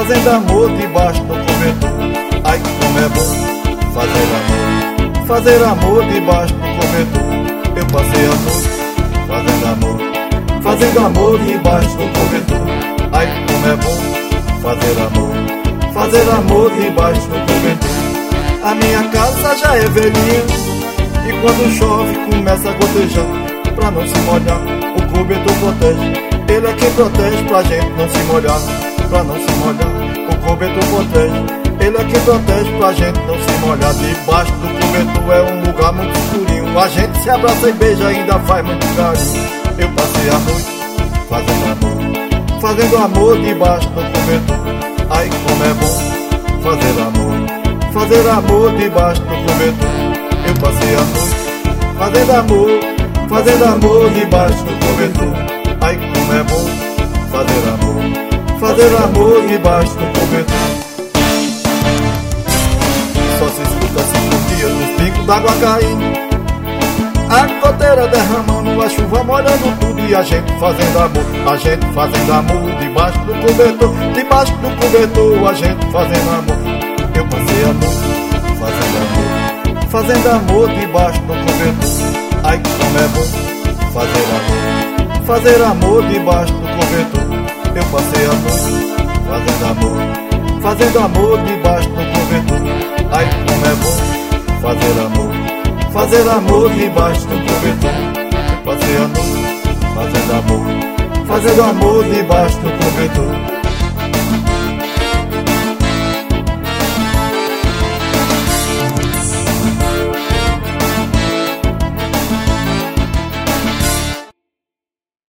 fazendo amor debaixo do cobertor. Ai, como é bom fazer amor, fazer amor debaixo do cobertor. Eu passei a noite fazendo amor debaixo do cobertor. Ai, como é bom fazer amor debaixo do cobertor. A minha casa já é velhinha e quando chove começa a gotejar. Pra não se molhar, o cobertor protege. Ele é quem protege pra gente não se molhar. Pra não se molhar, o cobertor protege. Ele é quem protege pra gente não se molhar. Debaixo do cobertor é um lugar muito escurinho. A gente se abraça e beija, ainda faz muito carinho. Eu passei a noite fazendo amor debaixo do cobertor. Ai, como é bom fazer amor debaixo do cobertor. Eu passei a noite fazendo amor debaixo do cobertor. Ai, como é bom fazer amor debaixo do cobertor. Só se escuta assim por dia dos pingos d'água caindo, a goteira derramando, a chuva molhando tudo e a gente fazendo amor debaixo do cobertor. Debaixo do cobertor a gente fazendo amor. Eu passei a noite fazendo amor debaixo do cobertor. Ai, como é bom fazer amor debaixo do cobertor. Eu passei a noite fazendo amor debaixo do cobertor. Ai, como é bom fazer amor debaixo do cobertor. Eu passei a noite fazendo amor debaixo do cobertor.